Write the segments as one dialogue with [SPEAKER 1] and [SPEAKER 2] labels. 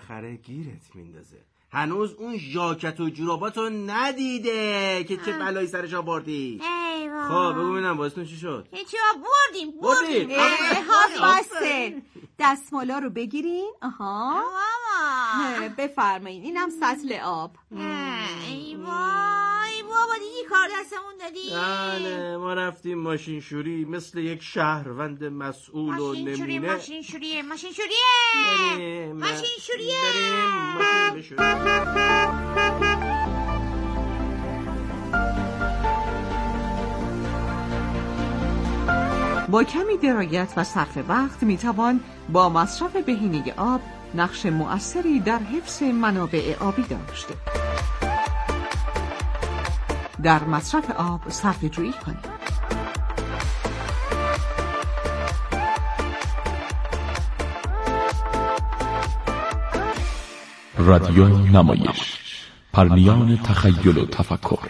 [SPEAKER 1] بالاخره گیرت میندازه. هنوز اون ژاکت و جوراباتو ندیده که چه بلایی سرش آوردی. خب بگو ببینم واسهتون چی شد؟
[SPEAKER 2] چی بردیم
[SPEAKER 3] باسه دستمالا رو بگیرین. آها بفرمایین، اینم سطل آب.
[SPEAKER 2] ای بابا دیگه کار دستمون دادی.
[SPEAKER 1] بله ما رفتیم ماشین شوری مثل یک شهروند مسئول و نمونه.
[SPEAKER 2] ماشین شوریه
[SPEAKER 3] با کمی درایت و صرف وقت میتوان با مصرف بهینه آب نقش مؤثری در حفظ منابع آبی داشت. در مصرف آب صرفه‌جویی کنید.
[SPEAKER 4] رادیو نمایش، پرنیان تخیل و تفکر.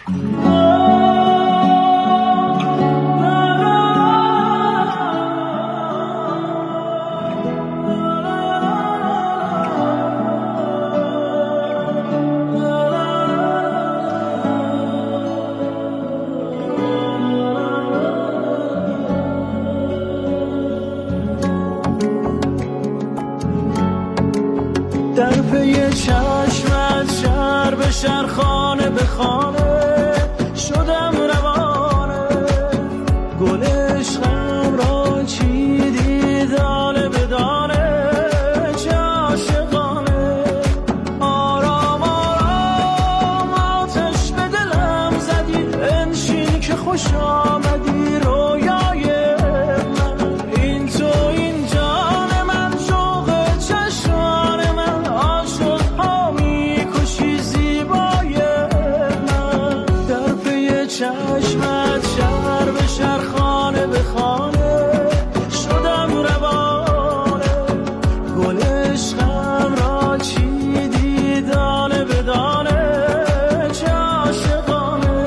[SPEAKER 5] در پی چشمت شهر به شهر، خانه به خانه شدم روانه. گل عشقم را چیدی دانه به دانه، چه عاشقانه. آرام آرام آتش به دلم زدی، انشین که خوش آمدی رویای من. این تو این جان من، شوق چشمان من، عاشق ها میکشی زیبای من. در پی چشمت شهر به شهر، خانه به خانه شدم روانه. گل عشقم را چیدی دانه به دانه، چه عاشقانه.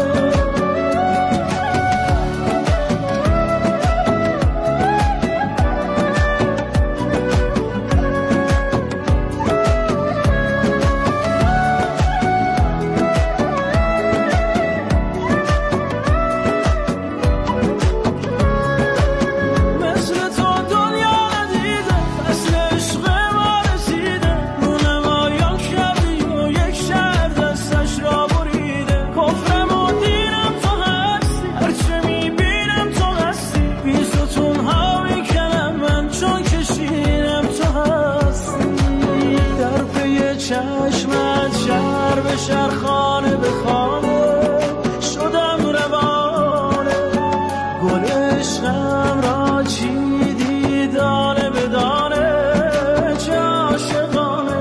[SPEAKER 5] مثل تو دنیا ندیده، فصل عشق ما رسیده. رونمایان کردی و یک شهر دستش را بریده. کفرم و دینم تو هستی، هرچه میبینم تو هستی. بی ستون ها میکنم من، چون کشینم تو هستی. در پی چشمت شهر به شهر، خانه به خانه شدم روانه. گل عشقم را چیدی دانه به دانه، چه عاشقانه.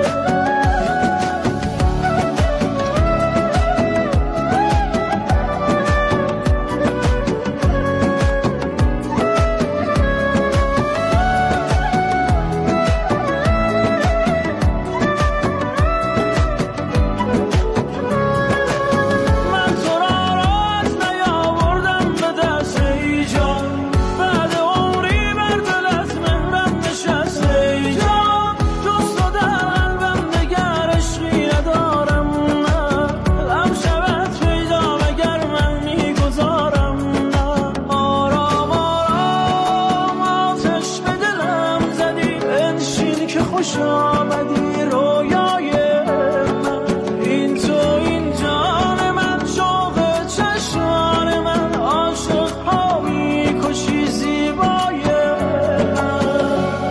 [SPEAKER 5] من تو را راز نیاوردم به دست ای جان، بعد عمری بر دل از مهرم نشست ای جان. جز تو در قلبم دگر عشقی ندارم، نه دلم شود پیدا مگر من میگذارم. نه آرام آرام آتش به دلم زدی، انشین که خوش آمدی رویای من. این تو این جان من، شوق چشمان من، عاشق ها میکشی زیبای من.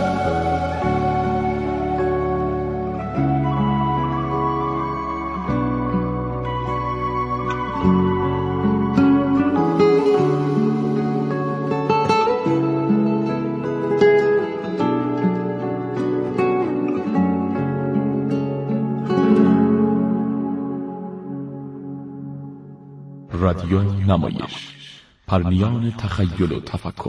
[SPEAKER 4] رادیو نمایش، پرنیان تخیل و تفکر.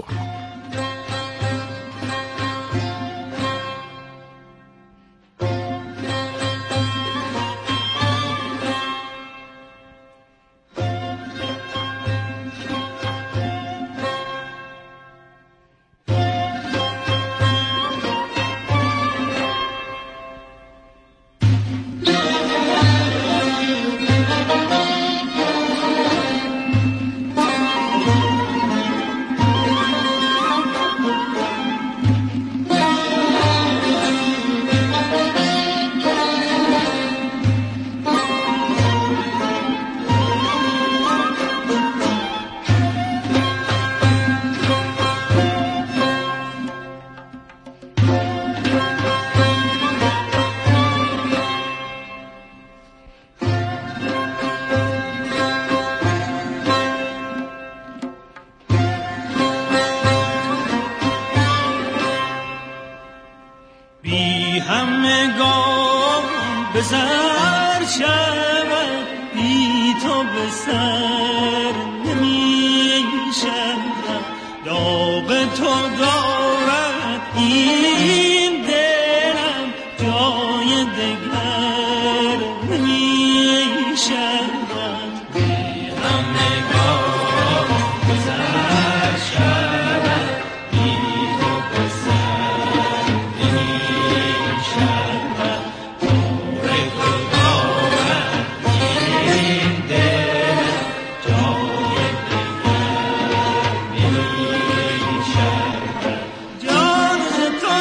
[SPEAKER 5] به سر شود، بی تو به سر نمی شود. داغ تو دارد این دلم، جای دگر نمی شود. بی هم نگاه به سر شود، بی تو به سر نمی شود. داغ تو دارد این دلم، جای دگر نمی شود. جان ز تو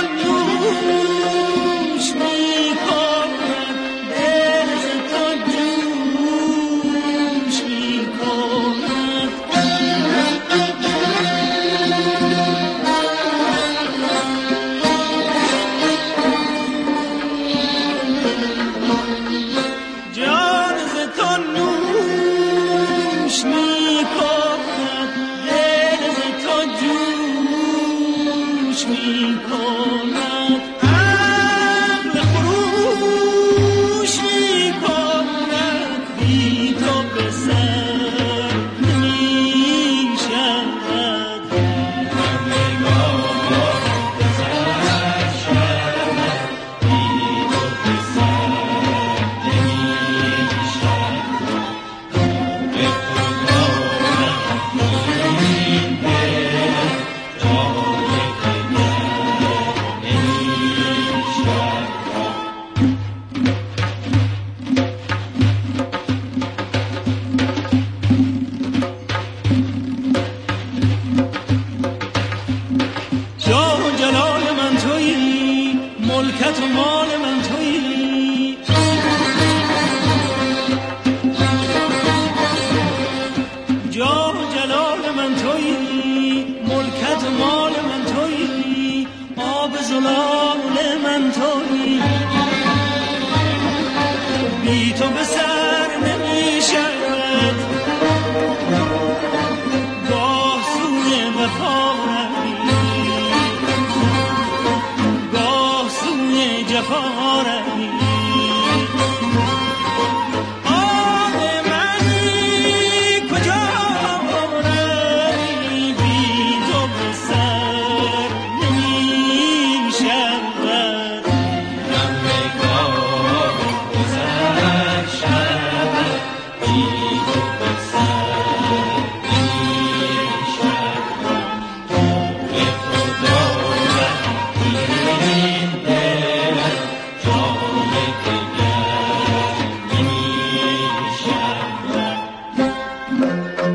[SPEAKER 5] نوش می کند، دل ز تو جوش می کند. جان ز تو نوش می کند، دل ز تو جوش می کند. عقل خروش می کند، بی تو به سر نمی شود. هم نگاه به سر شود، بی تو به سر نمی شود. داغ تو دارد این دلم، جای دگر نمی شود. جاه و جلال من تویی، ملکت و مال من تویی. جاه و جلال من تویی، ملکت و مال من تویی. آب زلال من تویی، بی تو به سر نمی شود. گاه سوی وفا روی، گاه سوی جفا روی. آب منی کجا روی، بی تو به سر نمی شود. هم نگاه به سر شود، بی تو به سر نمی شود. داغ تو دارد این دلم، جای دگر نمی شود.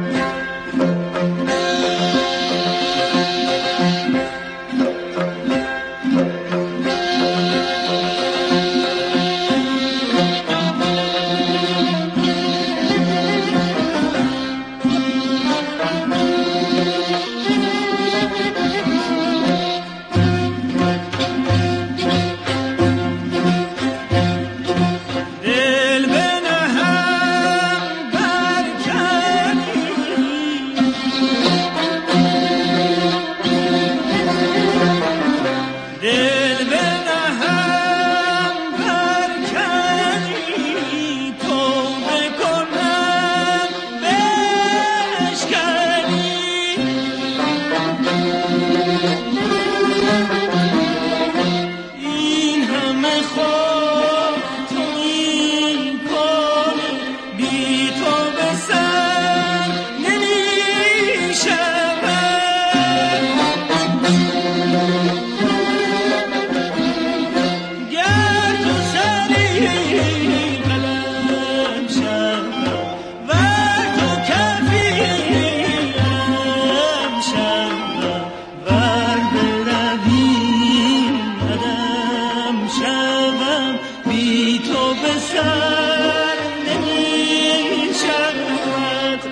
[SPEAKER 5] دل به نهم برکنی، دل به نهم برکنی. توبه کنم بشکنی. این همه خود تویی کنی، بی تو به سر نمی شود. گر تو سری قلم شود، ور تو کفیم شود، ور بروی قدم شوم، بی تو به سر نمی شود.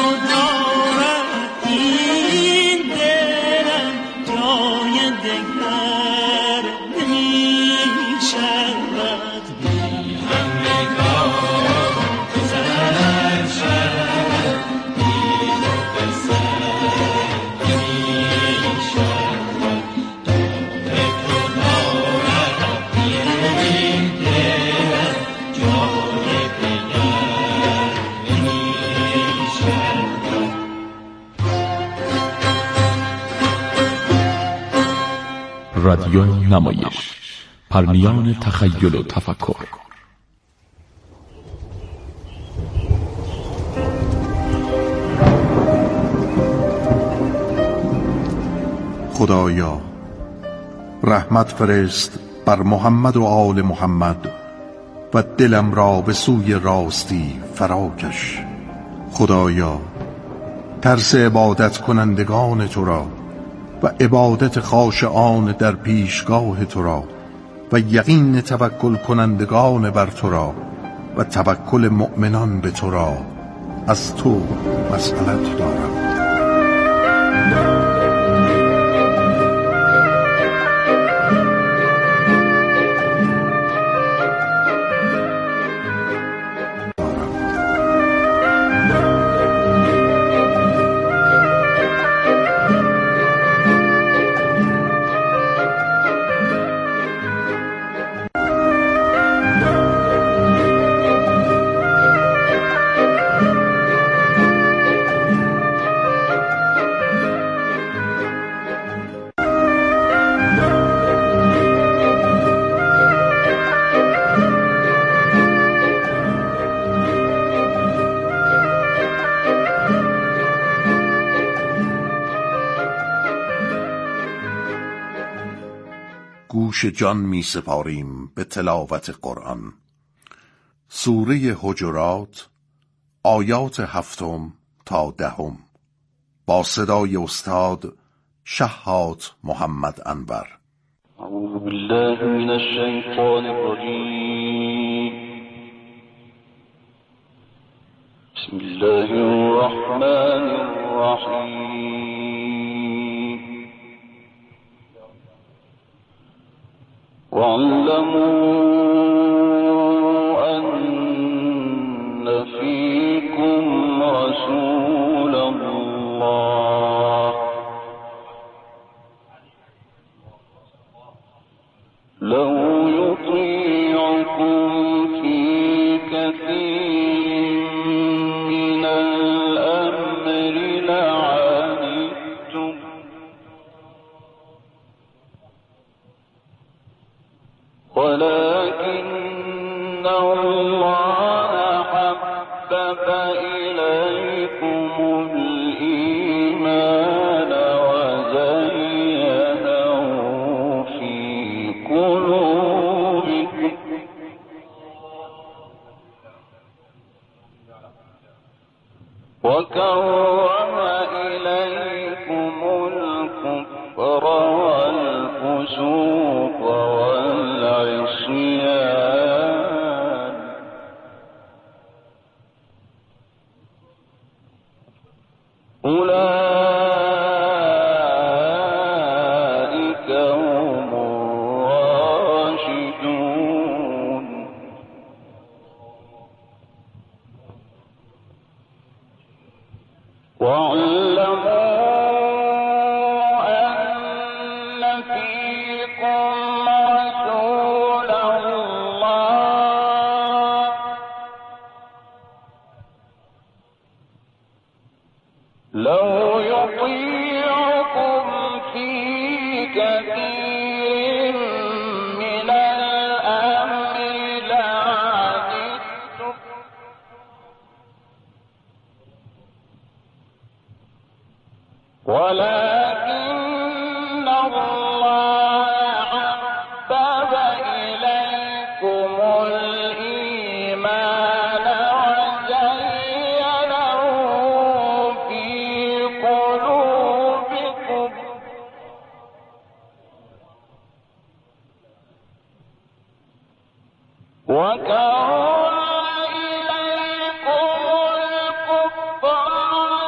[SPEAKER 4] رادیو نمایش، پرمیان تخیل و تفکر.
[SPEAKER 6] خدایا رحمت فرست بر محمد و آل محمد و دلم را به سوی راستی فراکش. خدایا ترس عبادت کنندگان تو را و عبادت خاشعان در پیشگاه تو را و یقین توکل کنندگان بر تو را و توکل مؤمنان به تو را از تو مسئلت دارم. گوش جان می سپاریم به تلاوت قرآن. سوره حجرات، آیات 7 تا 10 با صدای استاد شهاب محمد انور.
[SPEAKER 5] اعوذ بالله من الشیطان الرجیم. بسم الله الرحمن الرحیم. واعلموا أن فيكم رسول الله لو يطيعكم في كثير من الأمر لعنتم ولكن الله حبب إليكم الإيمان وزينه في قلوبكم وكره إليكم الكفر والفسوق والعصيان أولئك هم الراشدون واعلموا أن فيكم رسول الله لو يطيعكم في كثير من الأمر لعنتم ولكن الله حبب إليكم الإيمان وزينه في قلوبكم وكره إليكم الكفر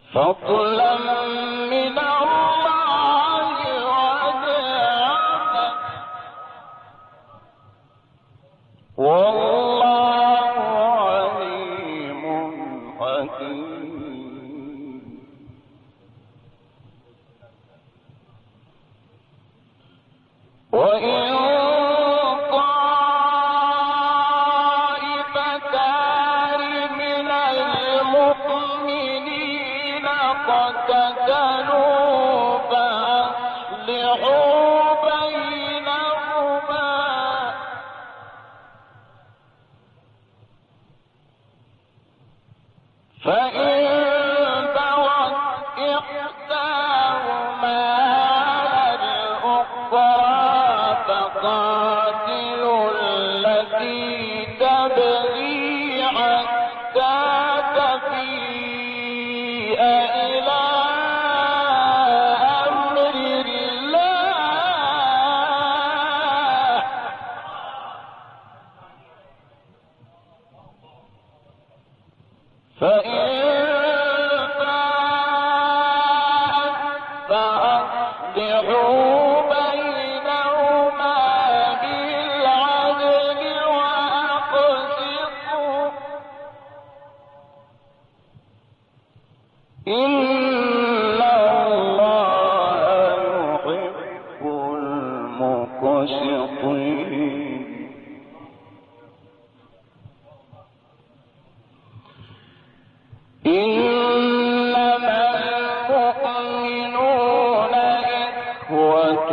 [SPEAKER 5] فضلا من الله ونعمة والله عليم حكيم وإن طائفتان من المؤمنين اقتتلوا فأصلحوا بينهما فإن بغت إحداهما على الأخرى فقاتلوا التي تبغي حتى تفيء إلى أمر الله فإن فأصلحوا بينهما بالعدل وأقسطوا إن الله يحب المقسطين إنما المؤمنون إخوة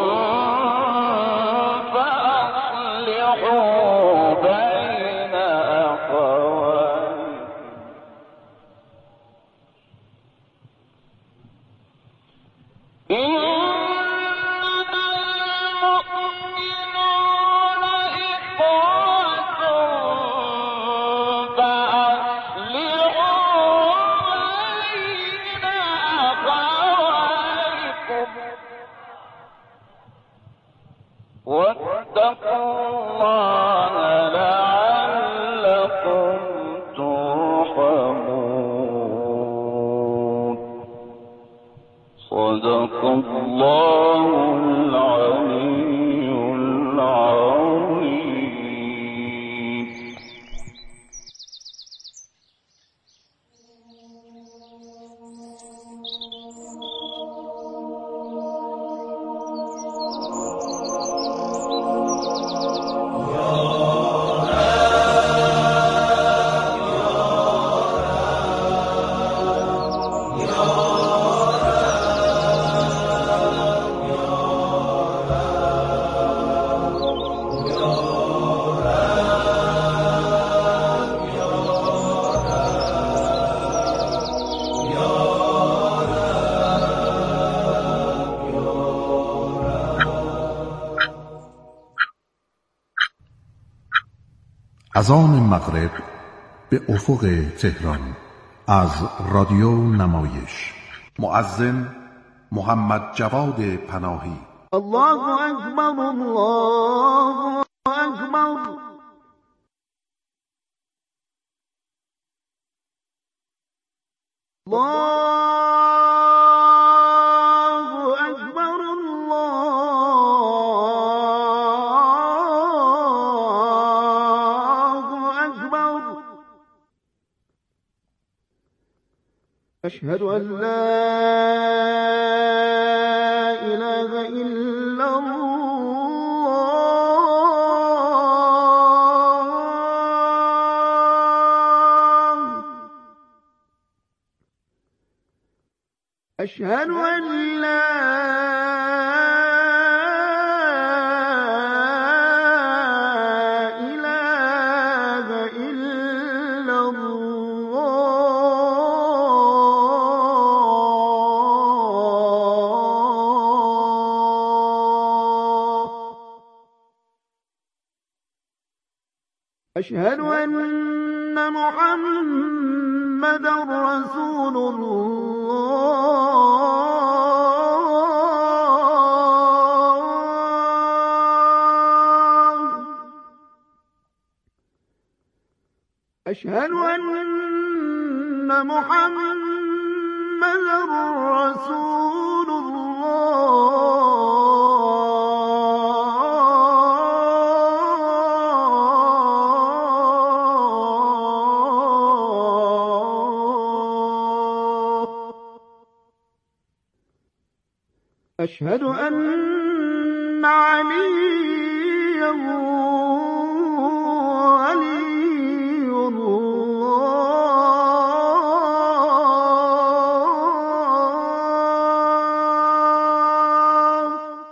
[SPEAKER 5] فأصلحوا بين أخويكم إنما المؤمنون إخوة فأصلحوا بين أخويكم واتقوا الله لعلكم ترحمون صدق الله العلي العظيم
[SPEAKER 6] اذان مغرب به افق تهران از رادیو نمایش. مؤذن محمد جواد پناهی.
[SPEAKER 7] الله اکبر الله اکبر. أشهد أن لا إله إلا الله. أشهد أن لا إله إلا الله. أشهد أن محمدا رسول الله. أشهد أن محمدا رسول الله أشهد أن عليا ولي الله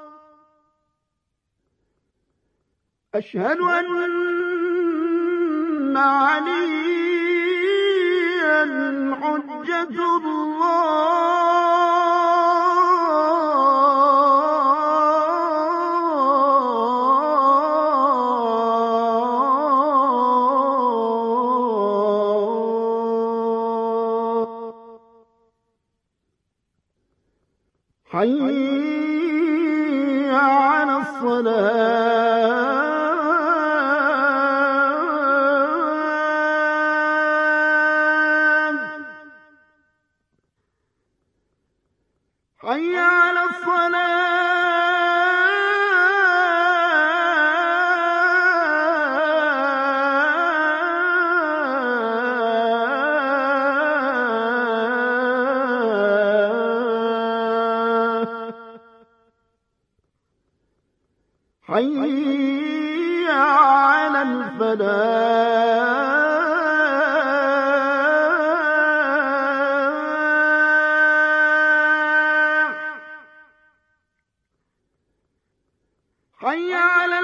[SPEAKER 7] أشهد أن عليا حجة الله حي على الصلاة حي على الصلاة حي على الفلاح حي على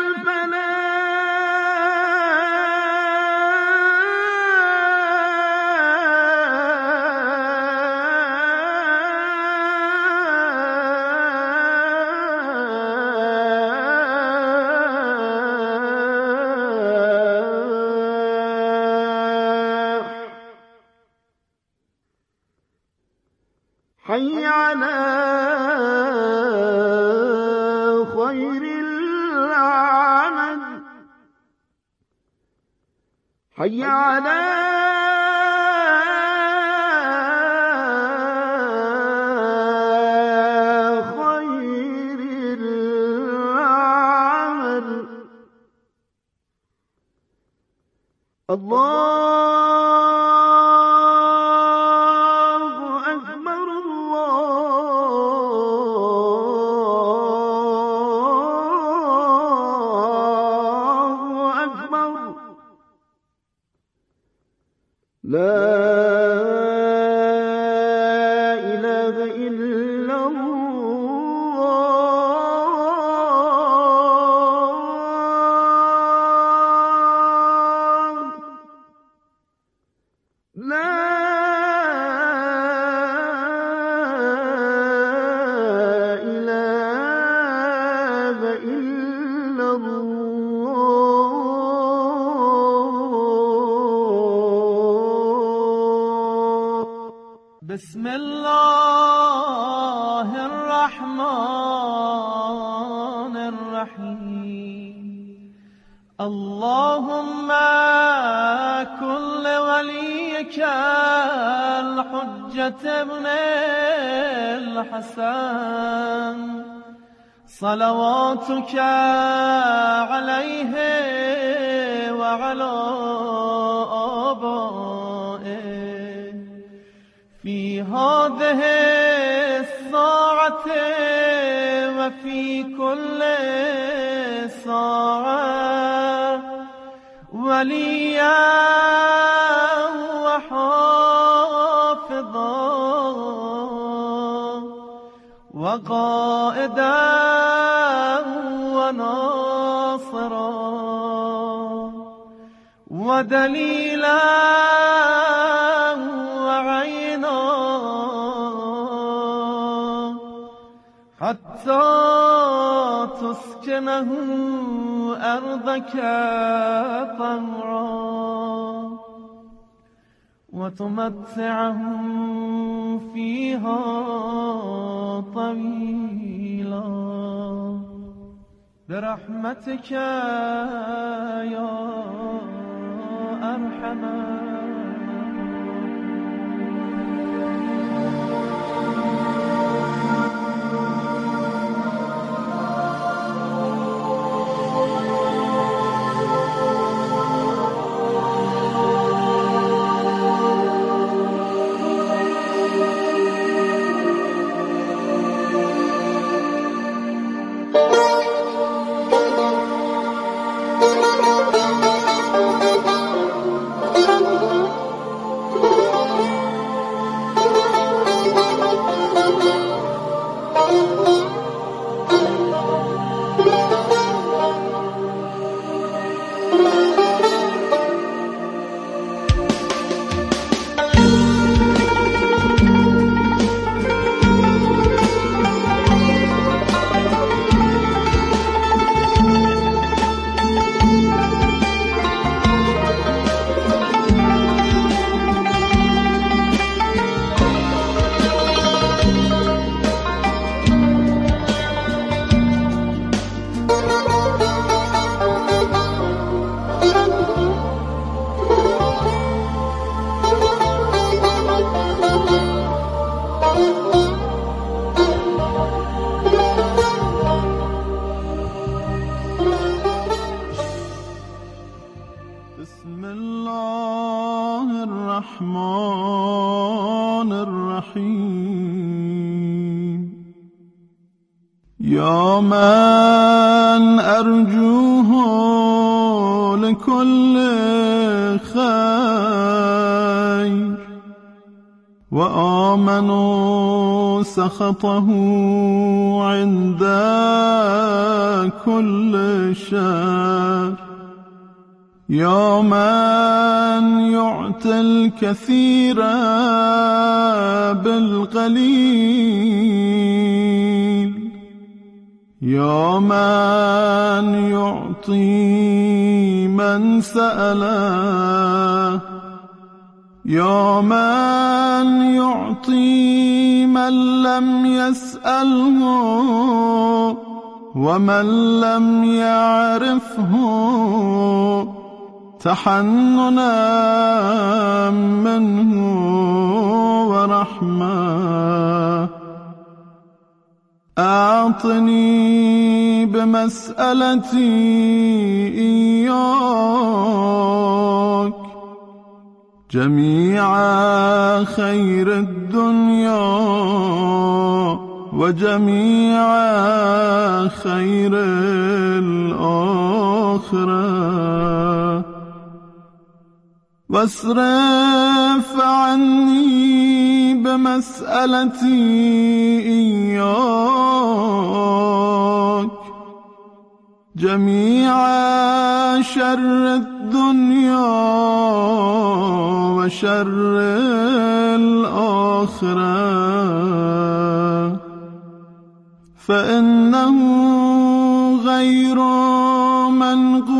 [SPEAKER 7] الفلاح حي على خير العمل حي على خير العمل الله أكبر الله أكبر لا إله إلا الله لا إله إلا الله
[SPEAKER 5] بسم الله الرحمن الرحيم اللهم كن لوليك الحجة ابن الحسن صلواتك عليه وعلى آبائه في هذه الساعة وفي كل ساعة وليا وحافظا وقائدا وناصرا ودليلا وعينا حتى تسكنه أرضك طوعا وتمتعهم فيها طويلا برحمتك يا أرحم الراحمين.
[SPEAKER 7] الرحمن الرحیم. یا من ارجوه لكل خیر و آمنوا سخطه عند كل شر. یا من يعطي الكثير بالقليل. یا من يعطي من سأله. یا من يعطي من لم يسأله ومن لم يعرفه تحننا منه ورحمة. أعطني بمسألتي إياك جميع خير الدنيا وجميع خير الآخرة واصرف عني بمسألتي إياك جميع شر الدنيا وشر الآخرة فإنه غير منقول